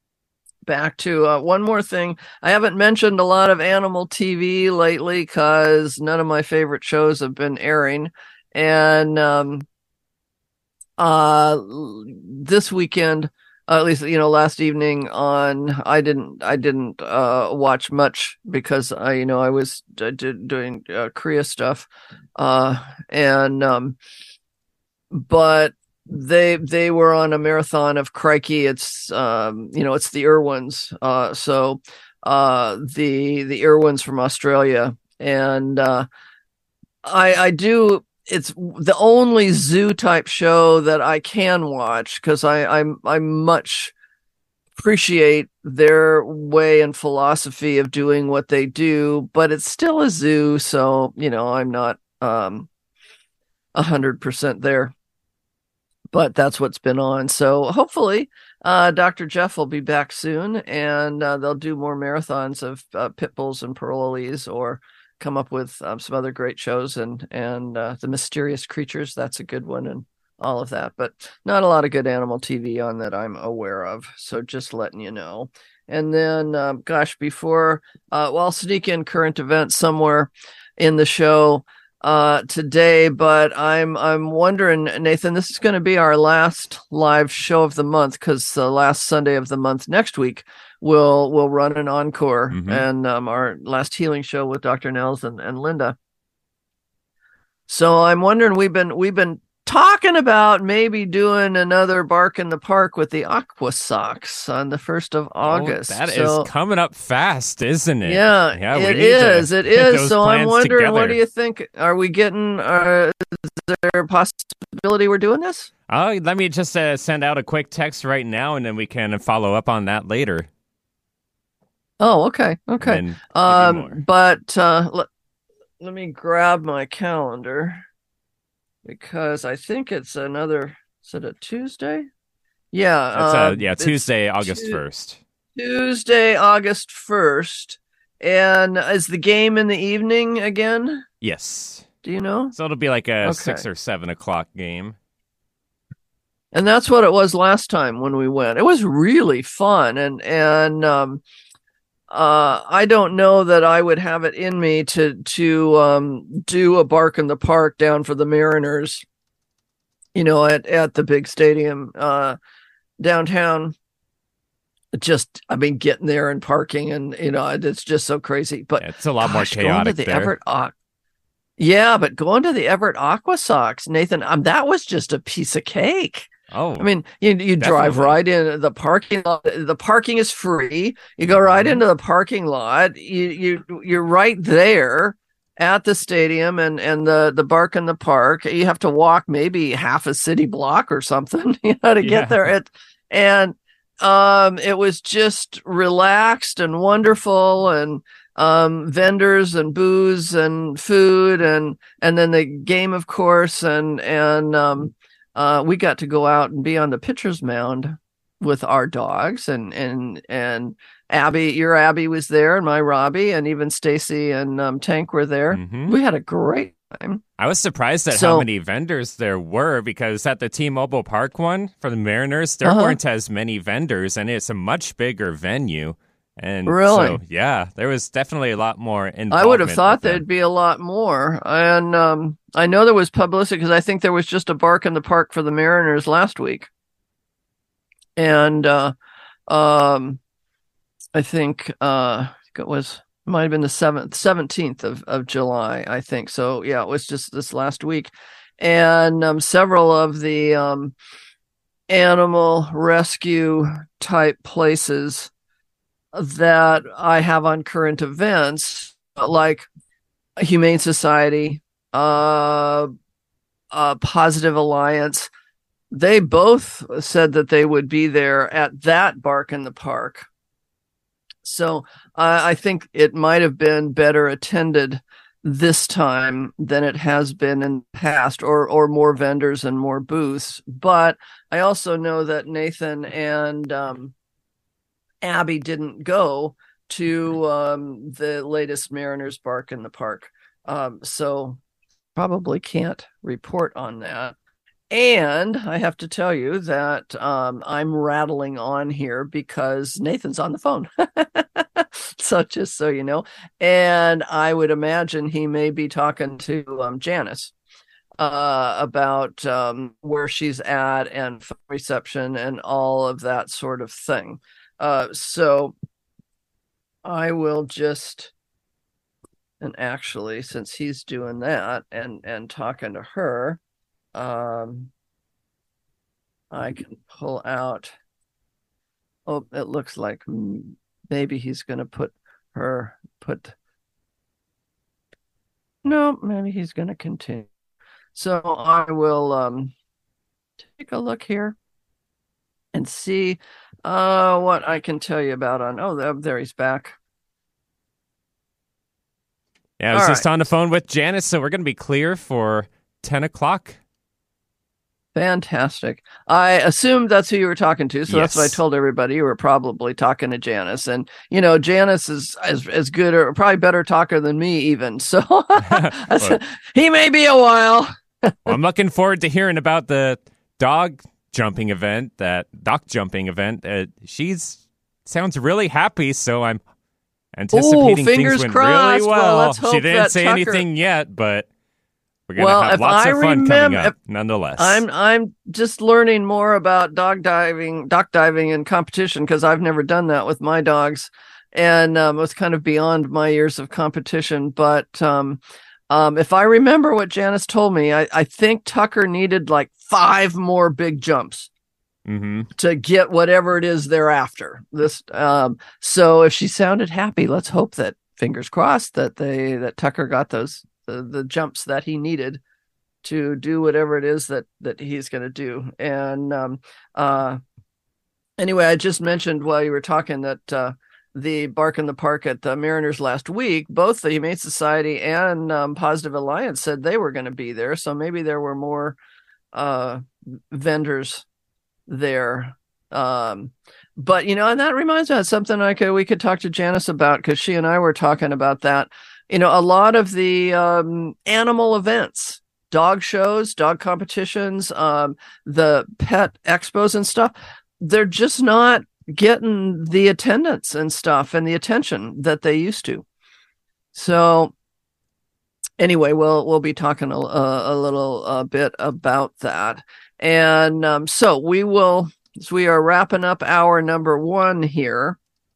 back to uh, one more thing. I haven't mentioned a lot of animal T V lately because none of my favorite shows have been airing. And um, uh, this weekend, uh, at least, you know, last evening on, I didn't, I didn't, uh, watch much because I, you know, I was d- d- doing uh, Korea stuff. Uh, and, um, but they, they were on a marathon of crikey. It's, um, you know, it's the Irwins. Uh, so, uh, the, the Irwins from Australia. And, uh, I, I do, it's the only zoo type show that I can watch because I I'm I much appreciate their way and philosophy of doing what they do, but it's still a zoo, so you know I'm not um a hundred percent there. But that's what's been on. So hopefully, uh, Doctor Jeff will be back soon, and uh, they'll do more marathons of uh, pit bulls and parolees, or come up with um, some other great shows, and and uh, the mysterious creatures. That's a good one, and all of that. But not a lot of good animal T V on that I'm aware of. So just letting you know. And then, um, gosh, before uh, well, I'll sneak in current events somewhere in the show uh, today. But I'm I'm wondering, Nathan, this is going to be our last live show of the month because the last Sunday of the month next week. We'll we'll run an encore mm-hmm. and um, our last healing show with Doctor Nels and, and Linda. So I'm wondering, we've been we've been talking about maybe doing another Bark in the Park with the Aqua Socks on the first of August. Oh, that so, is coming up fast, isn't it? Yeah, yeah it is. It is. So I'm wondering, together. What do you think? Are we getting? Uh, is there a possibility we're doing this? Oh, let me just uh, send out a quick text right now, and then we can follow up on that later. Oh, okay, okay. Um, but uh, let, let me grab my calendar because I think it's another. Is it a Tuesday? Yeah, That's uh, a, yeah, Tuesday, August first. Tuesday, August first, and is the game in the evening again? Yes. Do you know? So it'll be like a okay. six or seven o'clock game. And that's what it was last time when we went. It was really fun, and and um. Uh, I don't know that I would have it in me to to um, do a Bark in the Park down for the Mariners, you know, at, at the big stadium uh, downtown. Just, I mean, getting there and parking, and you know, it's just so crazy. But yeah, it's a lot gosh, more chaotic going to the there. Everett, uh, yeah, but going to the Everett Aqua Sox, Nathan, um, that was just a piece of cake. Oh, I mean, you you drive right in the parking lot. The parking is free. You go right into the parking lot. You you you're right there at the stadium and and the the Bark in the Park. You have to walk maybe half a city block or something, you know, to get yeah. there. It and um, it was just relaxed and wonderful, and um, vendors and booze and food, and and then the game, of course, and and um. Uh, we got to go out and be on the pitcher's mound with our dogs, and and and Abby, your Abby was there, and my Robbie, and even Stacy and um, Tank were there. Mm-hmm. We had a great time. I was surprised at so, how many vendors there were, because at the T-Mobile Park one for the Mariners, there uh-huh. weren't as many vendors, and it's a much bigger venue. And really? So, yeah, there was definitely a lot more involvement. I would have thought there'd be a lot more. And um, I know there was publicity because I think there was just a Bark in the Park for the Mariners last week. And uh, um, I think uh, it was, it might have been the seventh, seventeenth of, of July, I think. So, yeah, it was just this last week. And um, several of the um, animal rescue type places that I have on current events, like Humane Society, uh, uh, Positive Alliance, they both said that they would be there at that Bark in the Park. So uh, I think it might have been better attended this time than it has been in the past, or or more vendors and more booths. But I also know that Nathan and um, Abby didn't go to um, the latest Mariners Bark in the Park. Um, so probably can't report on that. And I have to tell you that um, I'm rattling on here because Nathan's on the phone. So just so you know. And I would imagine he may be talking to um, Janice. uh, about um, where she's at and reception and all of that sort of thing. Uh, so I will just, and actually, since he's doing that and, and talking to her, um, I can pull out. Oh, it looks like maybe he's going to put her, put, no, maybe he's going to continue. So I will um, take a look here and see uh, what I can tell you about on, oh, there he's back. Yeah, I was All just right. on the phone with Janice, so we're going to be clear for ten o'clock. Fantastic. I assumed that's who you were talking to, so Yes. that's what I told everybody. You were probably talking to Janice, and you know Janice is as as good or probably better talker than me, even. So Well, he may be a while. well, I'm looking forward to hearing about the dog jumping event, that dock jumping event. Uh, she's sounds really happy, so I'm anticipating Ooh, fingers things went crossed. really Well, well. let's hope She didn't that say Tucker- anything yet, but we're gonna Well, have if lots I of fun remember- coming up, if- nonetheless. I'm I'm just learning more about dog diving, dock diving, and competition because I've never done that with my dogs, and um, it was kind of beyond my years of competition. But um, um, if I remember what Janice told me, I, I think Tucker needed like five more big jumps Mm-hmm. to get whatever it is they're after. This, um, so if she sounded happy, let's hope that, fingers crossed, that they that Tucker got those the, the jumps that he needed to do whatever it is that that he's going to do. And um, uh, anyway, I just mentioned while you were talking that uh, the Bark in the Park at the Mariners last week, both the Humane Society and um, Positive Alliance said they were going to be there. So maybe there were more uh, vendors there. Um, but, you know, and that reminds me of something like uh, we could talk to Janice about, because she and I were talking about that. You know, a lot of the um, animal events, dog shows, dog competitions, um, the pet expos and stuff, they're just not getting the attendance and stuff and the attention that they used to. So anyway, we'll we'll be talking a, a little a bit about that. And um, so we will, as we are wrapping up hour number one here,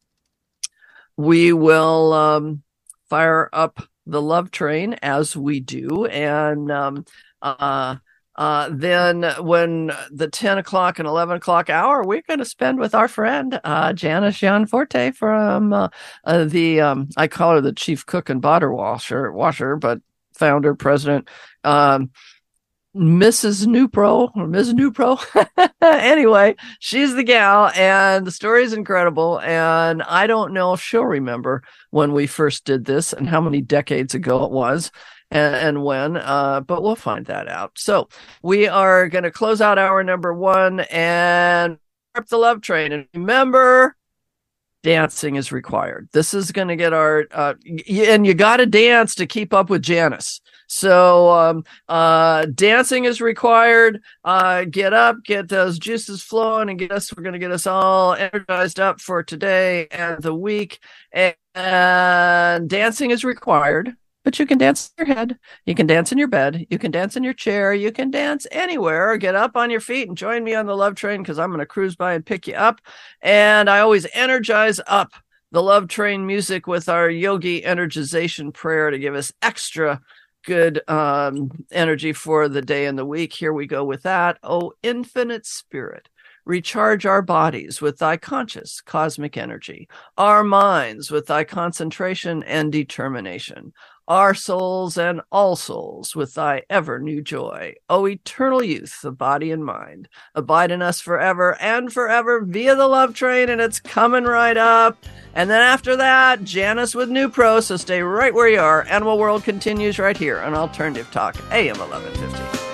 we will um, fire up the love train as we do. And um, uh, uh, then when the ten o'clock and eleven o'clock hour, we're going to spend with our friend, uh, Janice Gianforte from uh, uh, the, um, I call her the chief cook and bottle washer, washer, but founder, president, um, Missus Newpro or Miz Newpro. Anyway, she's the gal, and the story is incredible. And I don't know if she'll remember when we first did this and how many decades ago it was and, and when, uh, but we'll find that out. So we are going to close out hour number one and up the love train. And remember, dancing is required. This is going to get our, uh, y- and you got to dance to keep up with Janice. So um, uh, dancing is required. Uh, get up, get those juices flowing, and get us. We're going to get us all energized up for today and the week. And, and dancing is required, but you can dance in your head. You can dance in your bed. You can dance in your chair. You can dance anywhere. Get up on your feet and join me on the love train, because I'm going to cruise by and pick you up. And I always energize up the love train music with our yogi energization prayer to give us extra good um, energy for the day and the week. Here we go with that. Oh, infinite spirit, recharge our bodies with thy conscious cosmic energy, our minds with thy concentration and determination, our souls and all souls with thy ever new joy. O eternal youth of body and mind, abide in us forever and forever via the love train, and it's coming right up. And then after that, Janice with New Pro, so stay right where you are. Animal World continues right here on Alternative Talk, A M eleven fifty.